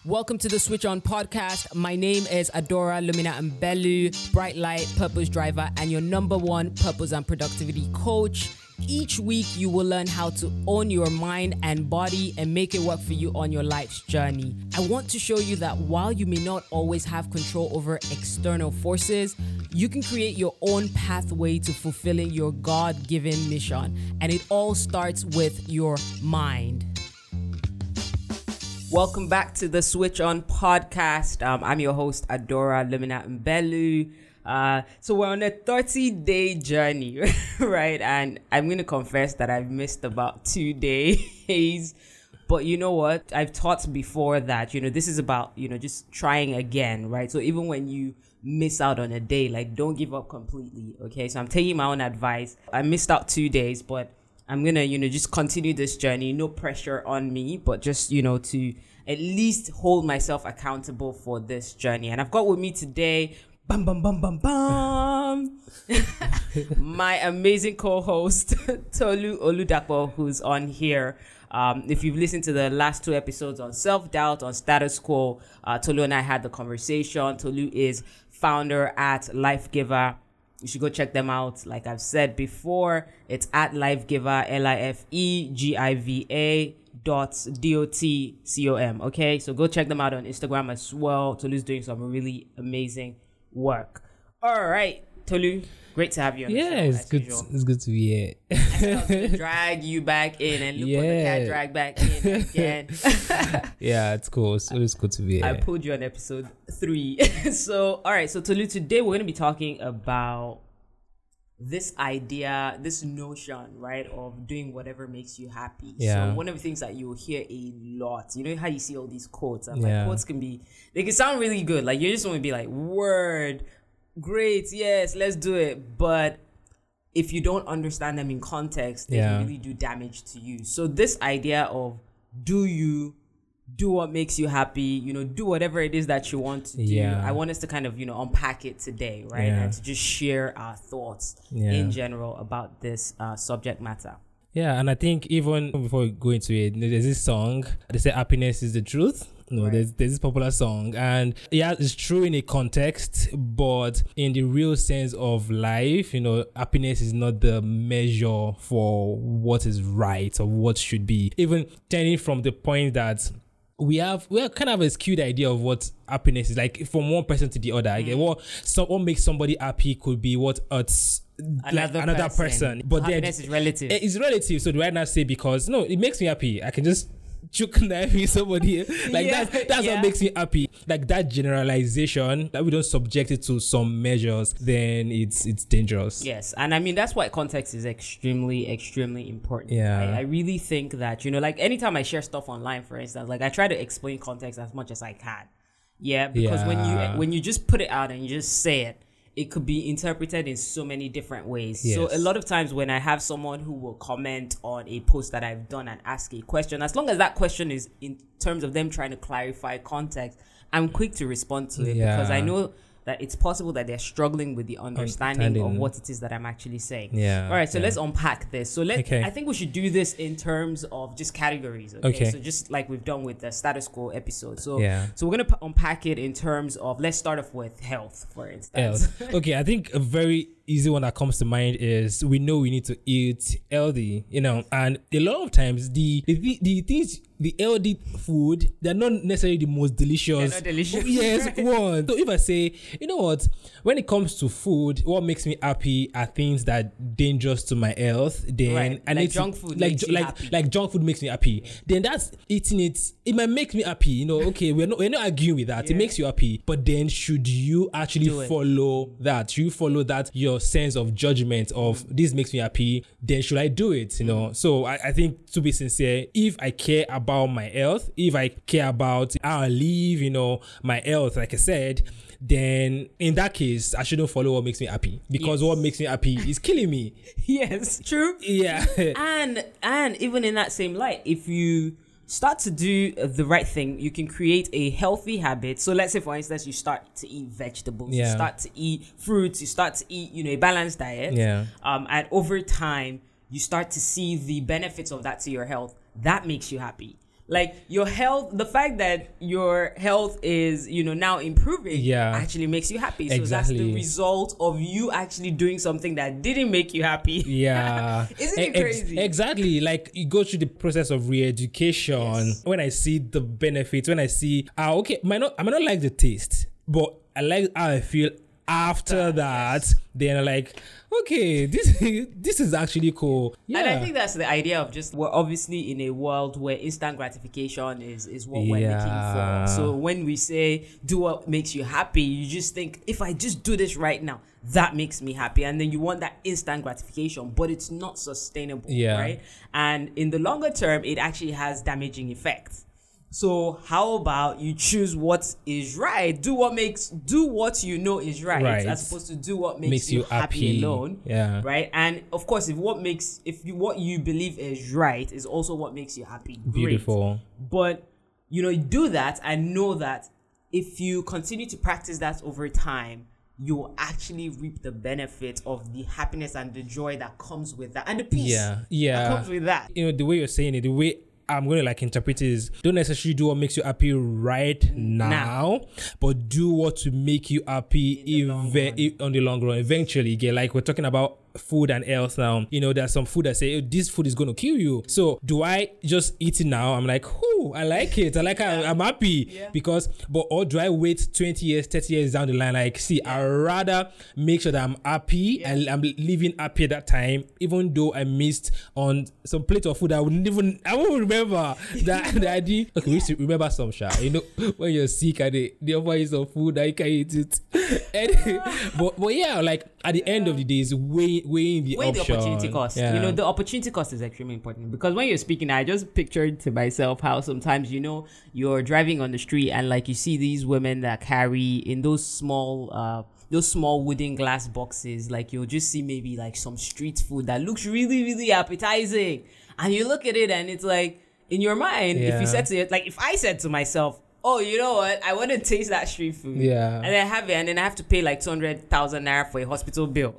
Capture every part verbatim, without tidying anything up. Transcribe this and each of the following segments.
Welcome to the Switch On podcast. My name is Adora Lumina Mbelu, Bright Light Purpose Driver, and your number one purpose and productivity coach. Each week, you will learn how to own your mind and body and make it work for you on your life's journey. I want to show you that while you may not always have control over external forces, you can create your own pathway to fulfilling your God-given mission. And it all starts with your mind. Welcome back to the Switch On podcast. Um, I'm your host, Adora Lumina Mbelu. Uh, so we're on a thirty-day journey, right? And I'm going to confess that I've missed about two days. But you know what? I've taught before that, you know, this is about, you know, just trying again, right? So even when you miss out on a day, like, don't give up completely, okay? So I'm taking my own advice. I missed out two days, but I'm going to, you know, just continue this journey. No pressure on me, but just, you know, to at least hold myself accountable for this journey. And I've got with me today, bum, bum, bum, bum, bum, my amazing co-host, Tolu Oludapo, who's on here. Um, if you've listened to the last two episodes on self-doubt, on status quo, uh, Tolu and I had the conversation. Tolu is founder at Life Giver. You should go check them out. Like I've said before, it's at Life Giver, L I F E G I V A dot D O T C O M. Okay, so go check them out on Instagram as well. Tolu's doing some really amazing work. All right, Tolu, great to have you on yeah, the show. it's good. To, it's good to be here. I have to drag you back in, and look yeah. what the cat dragged back in again. Yeah, it's cool. It's always good to be here. I pulled you on episode three. So, all right. So, Tolu, today we're going to be talking about this idea, this notion, right, of doing whatever makes you happy. Yeah. So, one of the things that you'll hear a lot, you know how you see all these quotes, and yeah. like quotes can be, they can sound really good. Like you just want to be like, word, great, yes, let's do it. But if you don't understand them in context, they yeah. can really do damage to you. So this idea of do you do what makes you happy, you know, do whatever it is that you want to do. Yeah. I want us to kind of, you know, unpack it today, right? Yeah. And to just share our thoughts yeah. in general about this uh, subject matter. Yeah, and I think even before we go into it, there's this song, they say happiness is the truth. No, right. there's, there's this popular song, and yeah, it's true in a context, but in the real sense of life, you know, happiness is not the measure for what is right or what should be. Even turning from the point that we have we have kind of a skewed idea of what happiness is, like from one person to the other. Mm. Again, what so what makes somebody happy could be what hurts another, like another person. person. But happiness is relative. It's relative. So do I not say because no, it makes me happy, I can just choke knife with somebody like yeah, that that's yeah. what makes me happy. Like that generalization that we don't subject it to some measures, then it's it's dangerous. Yes, and I mean that's why context is extremely extremely important. Yeah, I, I really think that, you know, like anytime I share stuff online, for instance, like I try to explain context as much as I can. Yeah, because yeah. when you when you just put it out and you just say it, it could be interpreted in so many different ways. Yes. So a lot of times when I have someone who will comment on a post that I've done and ask a question, as long as that question is in terms of them trying to clarify context, I'm quick to respond to it yeah. because I know that it's possible that they're struggling with the understanding, understanding. of what it is that I'm actually saying. Yeah. All right, so yeah. let's unpack this. So let okay. I think we should do this in terms of just categories. Okay? okay. So just like we've done with the status quo episode. So yeah. so we're gonna p- unpack it in terms of, let's start off with health, for instance. Health. Okay, I think a very easy one that comes to mind is we know we need to eat healthy, you know, and a lot of times the the, the things the healthy food, they're not necessarily the most delicious. They're not delicious. Yes, one. So if I say, you know what, when it comes to food, what makes me happy are things that are dangerous to my health. Then right. I like need junk to, food like makes you like happy. like junk food makes me happy. Yeah. Then that's eating it. It might make me happy. You know, okay, we're not we're not arguing with that. Yeah. It makes you happy. But then should you actually follow that? Should you follow that your sense of judgment of mm. this makes me happy? Then should I do it? You know. Mm. So I, I think, to be sincere, if I care about my health, if I care about how I live, you know, my health, like I said, then in that case, I shouldn't follow what makes me happy, because yes. what makes me happy is killing me. Yes, true. Yeah. and and even in that same light, if you start to do the right thing, you can create a healthy habit. So let's say, for instance, you start to eat vegetables, yeah. you start to eat fruits, you start to eat, you know, a balanced diet. Yeah. Um, and over time, you start to see the benefits of that to your health. That makes you happy. Like your health, the fact that your health is, you know, now improving yeah. actually makes you happy. So exactly. that's the result of you actually doing something that didn't make you happy. Yeah. Isn't it crazy? Ex- exactly. Like you go through the process of re-education. Yes. When I see the benefits, when I see, ah, okay, might not, I might not like the taste, but I like how I feel after that, yes. Then I'm like, okay, this this is actually cool. Yeah. And I think that's the idea of just, we're obviously in a world where instant gratification is, is what we're yeah. looking for. So when we say do what makes you happy, you just think, if I just do this right now, that makes me happy. And then you want that instant gratification, but it's not sustainable, yeah. right? And in the longer term, it actually has damaging effects. So how about you choose what is right? Do what makes, do what you know is right, right. as opposed to do what makes, makes you, you happy, happy alone. Yeah. Right. And of course, if what makes, if you, what you believe is right is also what makes you happy. Beautiful. Great. But, you know, do that and know that if you continue to practice that over time, you will actually reap the benefit of the happiness and the joy that comes with that, and the peace yeah. Yeah. that comes with that. You know, the way you're saying it, the way I'm going to like interpret it is, don't necessarily do what makes you happy right now, now. but do what to make you happy ev- on the long run. Eventually, get like we're talking about food and health now. You know, there's some food that say, oh, this food is going to kill you. So do I just eat it now? I'm like, oh, I like it. I like yeah. it. I'm happy yeah. because, but or do I wait twenty years, thirty years down the line? Like, see, yeah. I'd rather make sure that I'm happy yeah. and I'm living happy at that time, even though I missed on some plate of food I wouldn't even, I won't remember that, that I did. Okay, yeah. we used to remember some shit. You know, when you're sick and they, they offer you some food that you can eat it. and, but, but yeah, like at the yeah. end of the day, is way weighing the weighing option. the opportunity cost. Yeah. You know, the opportunity cost is extremely important, because when you're speaking, I just pictured to myself how sometimes, you know, you're driving on the street and like you see these women that carry in those small uh those small wooden glass boxes, like you'll just see maybe like some street food that looks really, really appetizing, and you look at it and it's like, in your mind, yeah. if you said to it, like if I said to myself, oh, you know what, I want to taste that street food. Yeah. And then I have it, and then I have to pay like two hundred thousand naira for a hospital bill.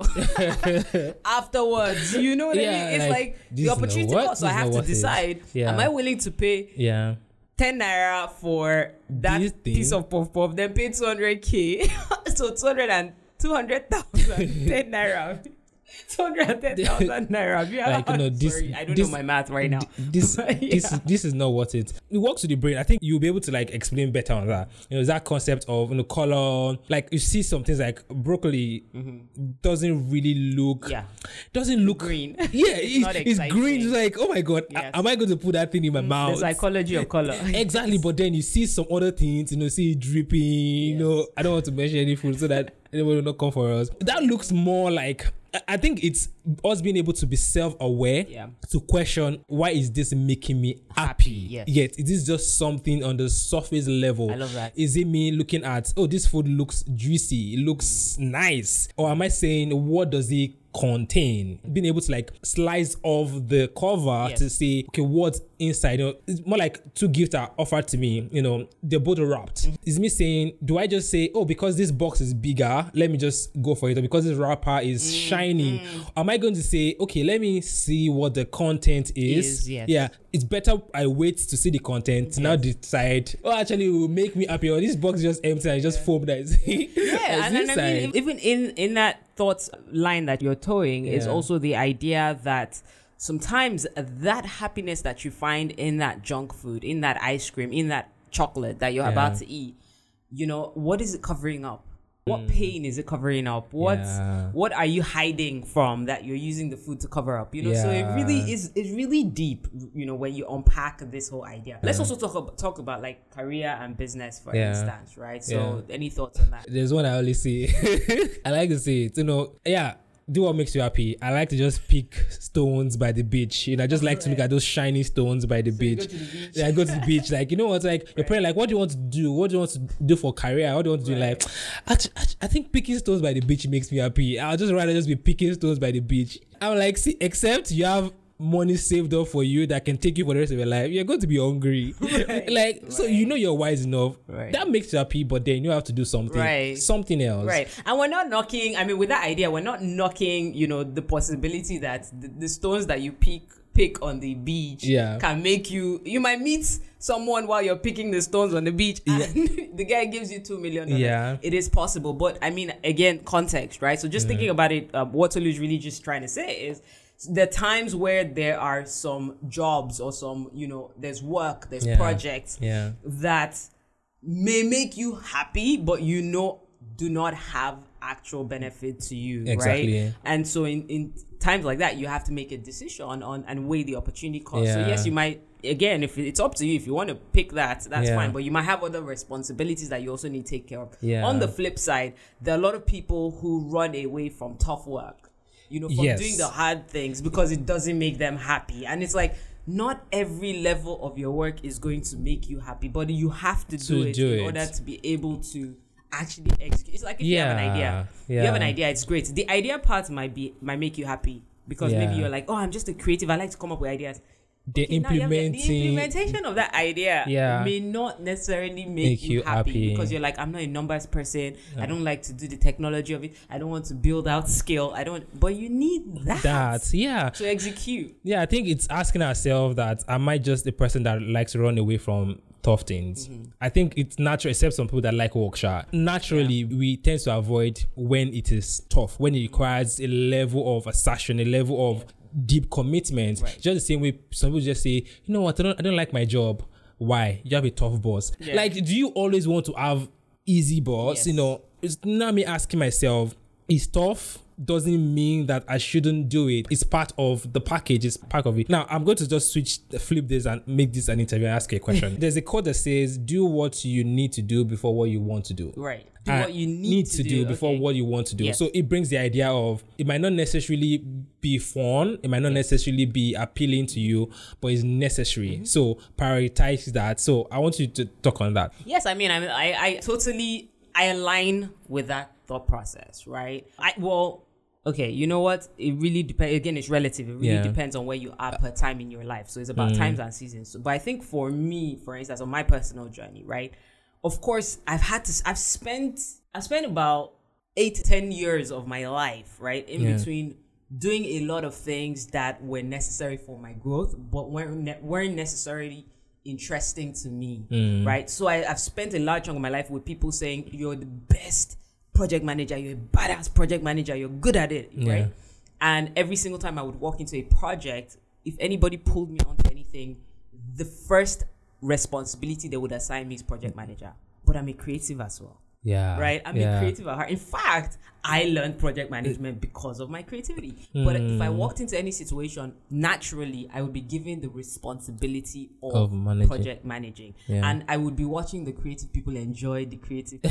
Afterwards, you know what yeah, I mean? It's like, like the opportunity cost. So I have to decide, yeah. am I willing to pay yeah. ten naira for that piece of puff puff, then pay two hundred K? So two hundred and two hundred thousand, ten naira. two hundred ten thousand naira. Yeah. Like, you know, this, Sorry, I don't this, know my math right now. This, yeah. this, this is not what it. It works with the brain. I think you'll be able to like explain better on that. You know, that concept of, you know, color. Like you see some things like broccoli mm-hmm. doesn't really look. Yeah. Doesn't look green. Yeah, it's, it's, it's green. It's like, oh my god, yes. am I going to put that thing in my mm, mouth? The psychology of color. Exactly, but then you see some other things. You know, see it dripping. Yes. You know, I don't want to mention any food so that anyone will not come for us. That looks more like. I think it's us being able to be self-aware yeah. to question, why is this making me happy? happy yes. Yet it is just something on the surface level. I love that. Is it me looking at, oh, this food looks juicy, it looks mm. nice? Or am I saying, what does it contain? Being able to like slice off the cover yes. to say, okay, what's inside? You know, it's more like two gifts are offered to me, you know, they're both wrapped. Mm-hmm. Is me saying, do I just say, oh, because this box is bigger, let me just go for it, or because this wrapper is mm-hmm. shining? Am I going to say, okay, let me see what the content is? is yes. Yeah, it's better I wait to see the content yes. to now decide, oh, actually it will make me happy, or this box is just empty and it's just yeah. foam that is yeah, and, and I mean, even in in that thoughts line that you're towing yeah. is also the idea that sometimes that happiness that you find in that junk food, in that ice cream, in that chocolate that you're yeah. about to eat, you know, what is it covering up? What mm. pain is it covering up? What yeah. what are you hiding from that you're using the food to cover up? You know, yeah. so it really is it's really deep, you know, when you unpack this whole idea. Yeah. Let's also talk about talk about like career and business, for yeah. instance, right? So yeah. any thoughts on that? There's one I always see. I like to say it, you know, yeah. Do what makes you happy. I like to just pick stones by the beach. You know, I just like right. to look at those shiny stones by the, so beach. the beach. Yeah, I go to the beach. Like, you know what? Like, right. your parents, like, what do you want to do? What do you want to do for career? What do you want to right. do in life? I, I, I think picking stones by the beach makes me happy. I'll just rather just be picking stones by the beach. I'm like, see, except you have money saved up for you that can take you for the rest of your life, you're going to be hungry. Right. like right. So you know you're wise enough. Right. That makes you happy, but then you have to do something. Right. Something else. Right. And we're not knocking, I mean, with that idea, we're not knocking, you know, the possibility that the, the stones that you pick pick on the beach yeah. can make you, you might meet someone while you're picking the stones on the beach and yeah. the guy gives you two million dollars. Yeah. It is possible. But I mean, again, context, right? So just mm. thinking about it, um, what Tolu is really just trying to say is the times where there are some jobs or some, you know, there's work, there's yeah. projects yeah. that may make you happy, but you know, do not have actual benefit to you, exactly. right? And so in, in times like that, you have to make a decision on and weigh the opportunity cost. Yeah. So yes, you might, again, if it's up to you, if you want to pick that, that's yeah. fine. But you might have other responsibilities that you also need to take care of. Yeah. On the flip side, there are a lot of people who run away from tough work, you know, from yes. doing the hard things because it doesn't make them happy. And it's like, not every level of your work is going to make you happy, but you have to, to do it do in it. order to be able to actually execute. It's like if yeah, you have an idea, yeah. you have an idea, it's great. The idea part might be might make you happy because yeah. maybe you're like, oh, I'm just a creative. I like to come up with ideas. The okay, implementing, the implementation of that idea yeah. may not necessarily make, make you, you happy, happy because you're like, I'm not a numbers person. Yeah. I don't like to do the technology of it. I don't want to build out skill. I don't. But you need that. That yeah to execute. Yeah, I think it's asking ourselves that, am I just a person that likes to run away from tough things? Mm-hmm. I think it's natural, except some people that like workshop. Naturally, yeah. we tend to avoid when it is tough, when it requires a level of assertion, a level of deep commitment. Right. Just the same way some people just say, you know what, I don't, I don't like my job. Why? You have a tough boss. Yeah. Like, do you always want to have easy boss? Yes. You know, it's not me asking myself, is tough doesn't mean that I shouldn't do it. It's part of the package. It's part of it. Now, I'm going to just switch, flip this and make this an interview and ask you a question. There's a quote that says, do what you need to do before what you want to do. Right. Do and what you need, need to, to do, do before okay. what you want to do. Yes. So it brings the idea of, it might not necessarily be fun. It might not necessarily be appealing to you, but it's necessary. Mm-hmm. So prioritize that. So I want you to talk on that. Yes, I mean, I, mean, I, I totally, I align with that thought process, right? I well, okay, you know what? It really depends. Again, it's relative. It really yeah. depends on where you are per time in your life. So it's about mm. times and seasons. So, but I think for me, for instance, on my personal journey, right? Of course, I've had to. I've spent. I've spent about eight to ten years of my life, right, in yeah. between doing a lot of things that were necessary for my growth, but weren't ne- weren't necessarily interesting to me, mm. right? So I, I've spent a large chunk of my life with people saying, you're the best project manager, you're a badass project manager, you're good at it, yeah. right? And every single time I would walk into a project, if anybody pulled me onto anything, the first responsibility they would assign me is project manager. But I'm a creative as well. Yeah. Right? I'm yeah. a creative at heart. In fact, I learned project management because of my creativity. Mm. But if I walked into any situation, naturally, I would be given the responsibility of, of managing. project managing. Yeah. And I would be watching the creative people enjoy the creative.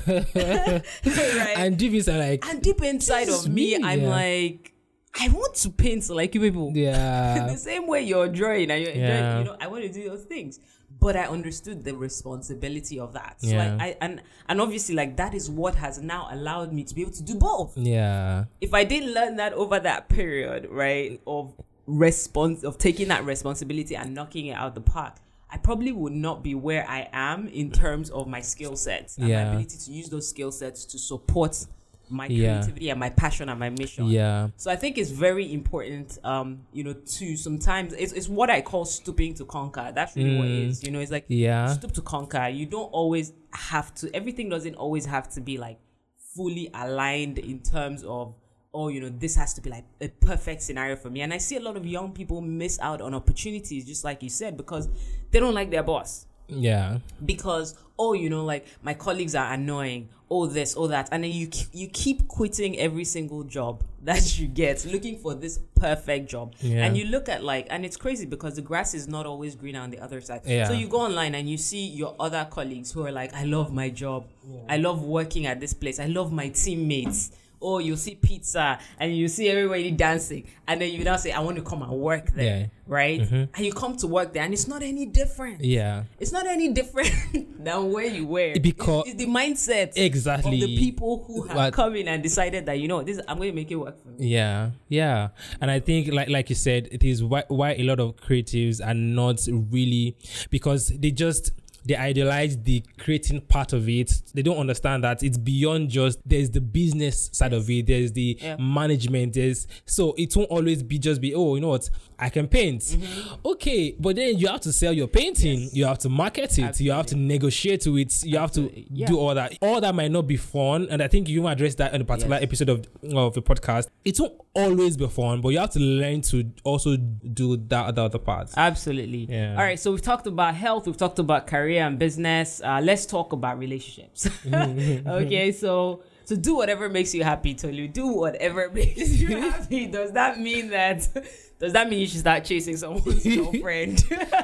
Right? And deep inside, like, and deep inside of me, me I'm yeah. like, I want to paint like you people. Yeah. The same way you're drawing and you're enjoying, yeah. you know, I want to do those things. But I understood the responsibility of that. So yeah. like I and and obviously like that is what has now allowed me to be able to do both. Yeah. If I didn't learn that over that period, right, of response of taking that responsibility and knocking it out the park, I probably would not be where I am in terms of my skill sets and yeah. my ability to use those skill sets to support my yeah. creativity and my passion and my mission. Yeah. So I think it's very important, um, you know, to sometimes it's it's what I call stooping to conquer. That's really mm. what it is. You know, it's like yeah. stoop to conquer. You don't always have to. Everything doesn't always have to be like fully aligned in terms of, oh, you know, this has to be like a perfect scenario for me. And I see a lot of young people miss out on opportunities, just like you said, because they don't like their boss. Yeah. Because, oh, you know, like my colleagues are annoying, oh this, oh that, and then you you keep quitting every single job that you get, looking for this perfect job. Yeah. And you look at like, and it's crazy because the grass is not always greener on the other side. Yeah. So you go online and you see your other colleagues who are like, I love my job, yeah. I love working at this place, I love my teammates. Oh, you see pizza and you see everybody dancing, and then you now say, I want to come and work there, yeah. right? Mm-hmm. And you come to work there and it's not any different. Yeah. It's not any different than where you were. Because it's, it's the mindset exactly of the people who have what? come in and decided that, you know, this I'm going to make it work for me. Yeah. Yeah. And I think like like you said, it is why why a lot of creatives are not really, because they just they idealize the creating part of it. They don't understand that it's beyond just, there's the business side yes. of it, there's the yeah. management, there's, so it won't always be just be, oh, you know what, I can paint. Mm-hmm. Okay, but then you have to sell your painting, yes. you have to market it, Absolutely. you have to negotiate with it, you Absolutely. have to yeah. do all that. All that might not be fun, and I think you addressed that in a particular yes. episode of, of the podcast. It won't always be fun, but you have to learn to also do that, the other part. Absolutely. Yeah. All right, so we've talked about health, we've talked about career and business. Uh, let's talk about relationships. Okay, so so do whatever makes you happy, Tolu. Do whatever makes you happy. Does that mean that does that mean you should start chasing someone's girlfriend?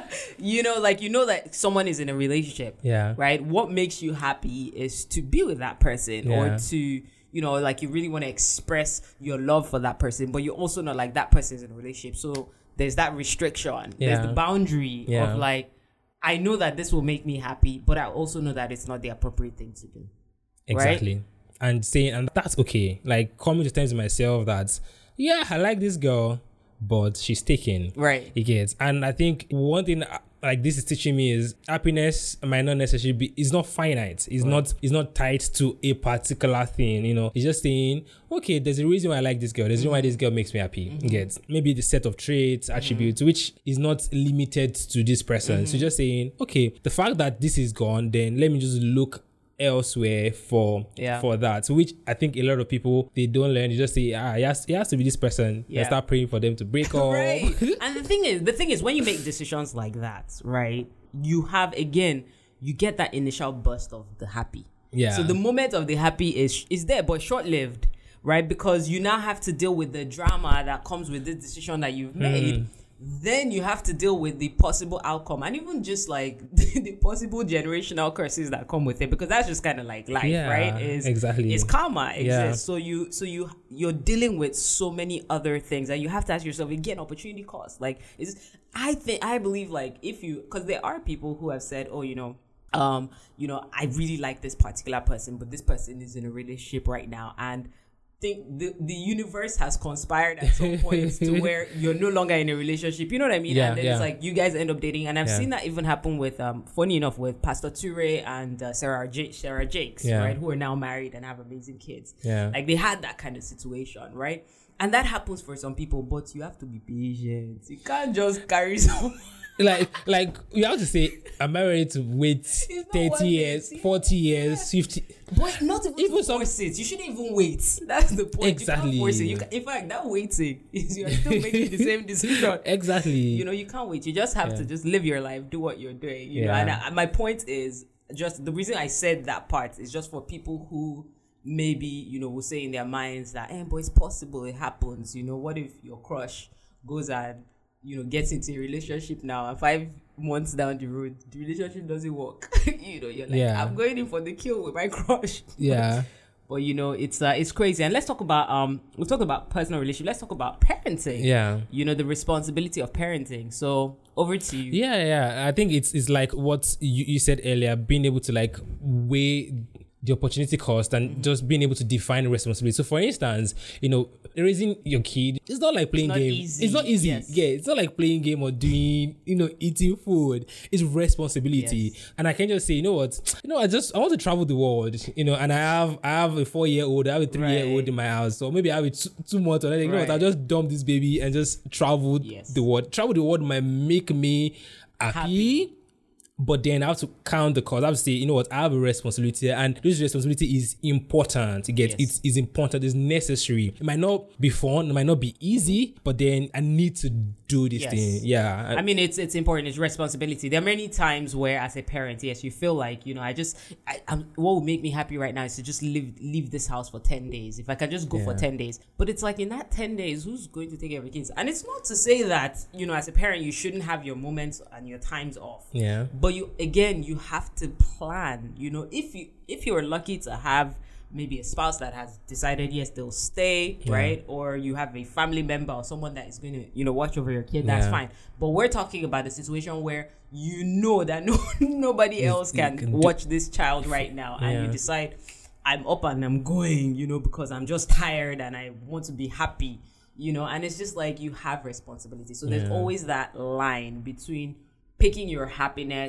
You know, like, you know that someone is in a relationship. Yeah. Right? What makes you happy is to be with that person yeah. or to, you know, like, you really want to express your love for that person, but you also know like that person is in a relationship. So there's that restriction. Yeah. There's the boundary yeah. of like, I know that this will make me happy, but I also know that it's not the appropriate thing to do. Exactly. Right? And saying, and that's okay. Like, coming to terms with myself that, yeah, I like this girl, but she's taken. Right. You get. And I think one thing like this is teaching me is happiness might not necessarily be, it's not finite. It's right. not, it's not tied to a particular thing, you know. It's just saying, okay, there's a reason why I like this girl. There's a reason why this girl makes me happy. Mm-hmm. Get. Maybe the set of traits, attributes, mm-hmm. which is not limited to this person. Mm-hmm. So just saying, okay, the fact that this is gone, then let me just look elsewhere for yeah. for that, so which I think a lot of people, they don't learn. You just say, ah, it has, it has to be this person. Yeah. And start praying for them to break up. Right. And the thing is, the thing is, when you make decisions like that, right, you have, again, you get that initial burst of the happy. Yeah. So the moment of the happy is is there, but short-lived, right? Because you now have to deal with the drama that comes with this decision that you've made. Mm. Then you have to deal with the possible outcome and even just like the, the possible generational curses that come with it, because that's just kind of like life, yeah, right? Is exactly. It's karma exists. Yeah. So you so you you're dealing with so many other things and you have to ask yourself again, opportunity cost. Like, is I think I believe like if you, because there are people who have said, oh, you know, um, you know, I really like this particular person, but this person is in a relationship right now, and think the, the universe has conspired at some point to where you're no longer in a relationship, you know what I mean? Yeah, and then yeah. it's like you guys end up dating, and I've yeah. seen that even happen with um funny enough with Pastor Ture and uh, Sarah J- Sarah Jakes, yeah. right, who are now married and have amazing kids. Yeah. Like they had that kind of situation, right? And that happens for some people, but you have to be patient. You can't just carry someone. Like, like you have to say, am I ready to wait thirty years, forty years, fifty? But not even, even some force it. You shouldn't even wait. That's the point. Exactly. You can't force it. You can, in fact, that waiting is you're still making the same decision. Exactly. You know, you can't wait. You just have yeah. to just live your life, do what you're doing. You yeah. know, and I, my point is just the reason I said that part is just for people who maybe, you know, will say in their minds that, eh, but it's possible, it happens. You know, what if your crush goes and, you know, gets into a relationship now and five months down the road, the relationship doesn't work. You know, you're like, yeah. I'm going in for the kill with my crush. Yeah. But, you know, it's uh, it's crazy. And let's talk about, um, we'll talk about personal relationship. Let's talk about parenting. Yeah. You know, the responsibility of parenting. So over to you. Yeah, yeah. I think it's, it's like what you, you said earlier, being able to like weigh the opportunity cost and mm-hmm. just being able to define responsibility. So for instance, you know, raising your kid, it's not like playing it's not game. Easy. It's not easy. Yes. Yeah, it's not like playing game or doing, you know, eating food. It's responsibility. Yes. And I can just say, you know what, you know, I just I want to travel the world, you know, and I have I have a four year old, I have a three year old right. in my house. So maybe I have a two, two months or anything. You know what, I'll just dump this baby and just travel yes. the world. Travel the world might make me happy. happy. But then I have to count the cost. I have to say, you know what, I have a responsibility, and this responsibility is important. It gets, yes. it's, it's important, it's necessary. It might not be fun, it might not be easy, but then I need to do this yes. thing. Yeah. I mean, it's it's important, it's responsibility. There are many times where as a parent, yes, you feel like, you know, I just, I, I'm, what would make me happy right now is to just leave, leave this house for ten days. If I can just go yeah. for ten days. But it's like in that ten days, who's going to take care of the kids? And it's not to say that, you know, as a parent, you shouldn't have your moments and your times off. Yeah. But you again you have to plan. You know, if you if you're lucky to have maybe a spouse that has decided yes they'll stay, yeah. right, or you have a family member or someone that is going to, you know, watch over your kid, that's yeah. fine. But we're talking about a situation where you know that no nobody else can, can watch do- this child right now, and yeah. you decide, I'm up and I'm going, you know, because I'm just tired and I want to be happy, you know. And it's just like you have responsibility. So there's yeah. always that line between picking your happiness, but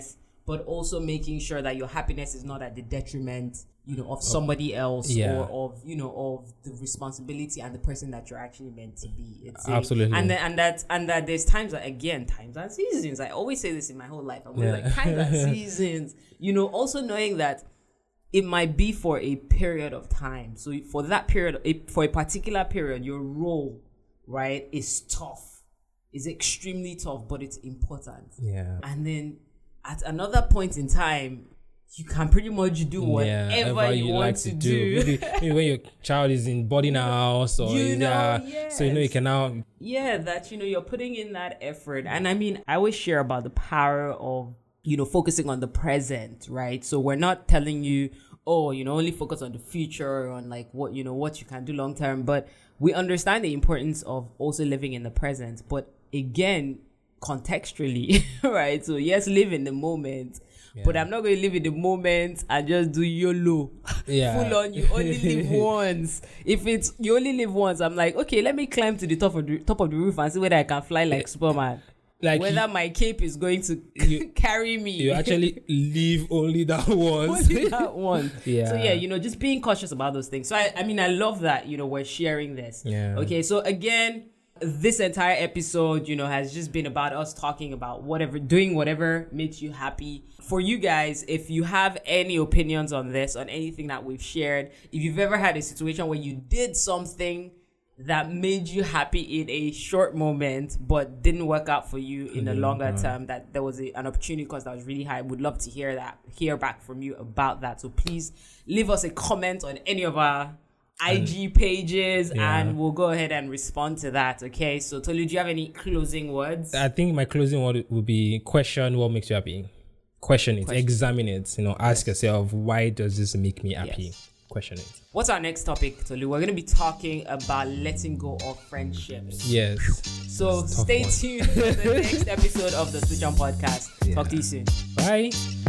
but also making sure that your happiness is not at the detriment, you know, of somebody else yeah. or of, you know, of the responsibility and the person that you're actually meant to be. It's a, Absolutely. And then, and that, and that there's times that, again, times and seasons. I always say this in my whole life. I'm always Yeah. like, times and seasons, you know, also knowing that it might be for a period of time. So for that period, for a particular period, your role, right, is tough. It's extremely tough, but it's important. Yeah. And then at another point in time, you can pretty much do whatever yeah, you, you want like to, to do. do. Maybe, maybe when your child is in boarding house or you know, uh, yes. so you know you can now. Yeah, that, you know, you're putting in that effort. And I mean, I always share about the power of, you know, focusing on the present, right? So we're not telling you, oh, you know, only focus on the future or on like what, you know, what you can do long term. But we understand the importance of also living in the present. But again, contextually, right? So yes, live in the moment. Yeah. But I'm not going to live in the moment and just do YOLO. Yeah. Full on, you only live once. If it's you only live once, I'm like, okay, let me climb to the top of the top of the roof and see whether I can fly like Superman. Like whether you, my cape is going to you, carry me. You actually live only that once. Only that once. Yeah. So yeah, you know, just being cautious about those things. So I, I mean, I love that, you know, we're sharing this. Yeah. Okay, so again, this entire episode, you know, has just been about us talking about whatever, doing whatever makes you happy. For you guys, if you have any opinions on this, on anything that we've shared, if you've ever had a situation where you did something that made you happy in a short moment but didn't work out for you in the longer mm-hmm. term, that there was a, an opportunity cost that was really high, would love to hear that, hear back from you about that. So please leave us a comment on any of our I G pages yeah. and we'll go ahead and respond to that. Okay, so Tolu, do you have any closing words? I think my closing word would be question what makes you happy. Question it, question. Examine it, you know, ask yes. yourself, why does this make me happy? Yes. Question it. What's our next topic, Tolu? We're going to be talking about letting go of friendships. Yes. So stay one. tuned for the next episode of the Switch On Podcast. Yeah. Talk to you soon. Bye.